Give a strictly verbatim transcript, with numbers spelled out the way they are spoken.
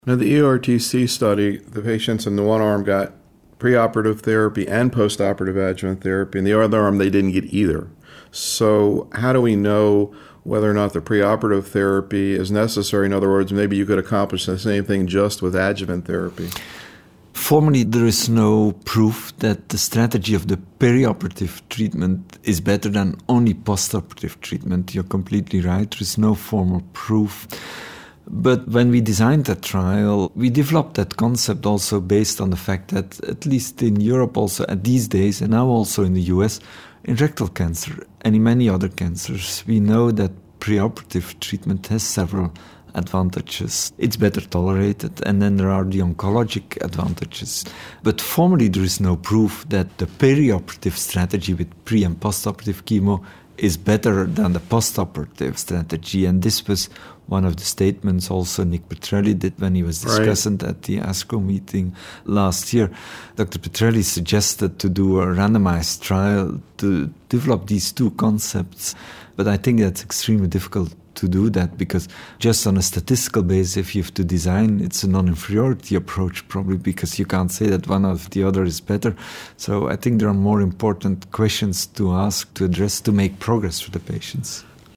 Now, the E R T C study, the patients in the one arm got preoperative therapy and postoperative adjuvant therapy, and the other arm they didn't get either. So how do we know whether or not the preoperative therapy is necessary? In other words, maybe you could accomplish the same thing just with adjuvant therapy. Formally, there is no proof that the strategy of the perioperative treatment is better than only postoperative treatment. You're completely right. There is no formal proof. But when we designed that trial, we developed that concept also based on the fact that, at least in Europe also at these days, and now also in the U S, in rectal cancer and in many other cancers, we know that preoperative treatment has several advantages. It's better tolerated, and then there are the oncologic advantages. But formally, there is no proof that the perioperative strategy with pre- and postoperative chemo is better than the postoperative strategy. And this was one of the statements also Nick Petrelli did when he was discussing right. at the ASCO meeting last year. Doctor Petrelli suggested to do a randomized trial to develop these two concepts. But I think that's extremely difficult to do that, because just on a statistical basis, if you have to design, it's a non-inferiority approach probably, because you can't say that one or the other is better. So I think there are more important questions to ask, to address, to make progress for the patients.